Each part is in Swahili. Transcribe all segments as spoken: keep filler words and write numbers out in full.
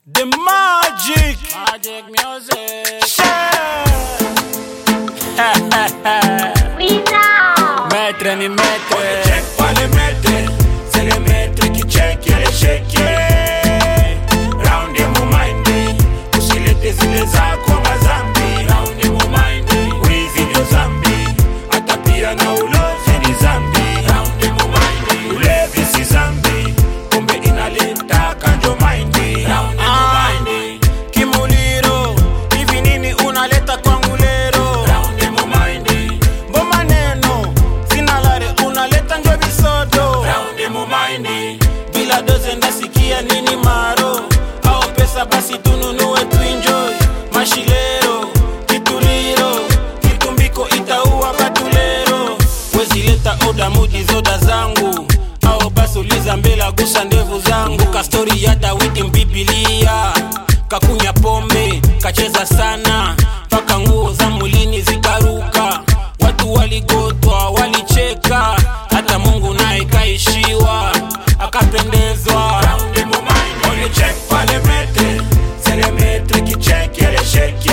The magic, Magic music. We know. Maître ni maître. Check pas les maîtres, c'est les maîtres qui check et les check. Round in my mind, usilete zile zako mazambi. Round in my mind, wizi ndio zambi, hata pia na ulozi ni zambi. Round in my mind, ulevi si zambi, kumbe inaleta kanjo mind. Round in my mind, Kimuliro, hivi nini unaleta kwangu lero? round in my mind, Mbona neno, sina lare unaleta njo visodo. round in my mind. Bila doze ndasikia nini maro, au pesa basi tununue tuenjoy. Mashilero, kituliro, kitumbiko itaua batulero. Wezi leta oda mudi zoda zangu, au basi uliza mbela gusa ndevu zangu. Kastori ya Dawidi mbibilia, kakunya pombe, kacheza sana, paka nguo za mulini zikaruka. Watu waligotwa, walicheka, hata Mungu naye kaishiwa, akapendezwa. Round in my mind, on les check pas les maîtres, c'est les maîtres qui check et les check.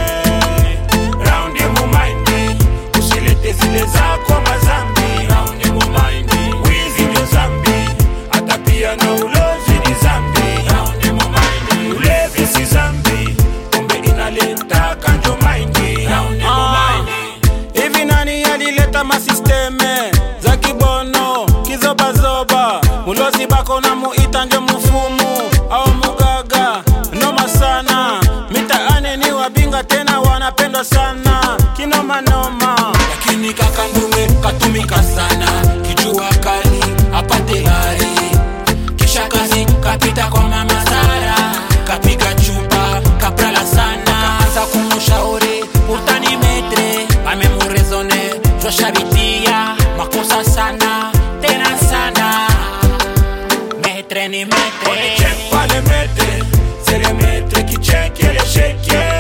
Round in my mind, usilete zile zako mazambi. Round in my mind, wizi ndio zambi, hata pia na ulozi ni zambi. Round in my mind, ulevi si zambi, kumbe inaleta kanjo mind. Round in my mind, Hivi nani alileta masisteme za kibono kizobazoba? Mulozi bako na muita njo mfumu au mugaga noma sana. Mitaani ni wabinga tena wanapendwa sana kinoma noma. lakini kaka ndume katumika sana, kijua kali apate lari, kisha kazi kapita kwa mama Sara, kapiga chupa kaprala sana, kaanza kumushauri utani metre, amemurezone joshabitia makosa sana tena sana. Maître ni maître, on ne check pas les maîtres, c'est les maîtres qui check et les check.